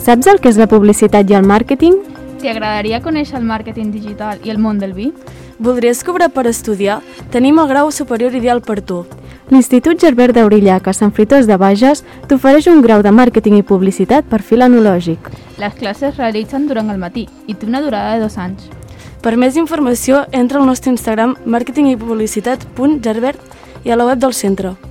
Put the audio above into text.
Saps el que és la publicitat i el màrqueting? T'agradaria conèixer el màrqueting digital i el món del vi? Voldries cobrar per estudiar? Tenim el grau superior ideal per tu. L'Institut Gerbert d'Aurillac a Sant Fruitós de Bages t'ofereix un grau de màrqueting i publicitat per fil analògic. Les classes es realitzen durant el matí i té una durada de 2 anys. Per més informació, entra al nostre Instagram marketingipublicitat.gerbert i a la web del centre.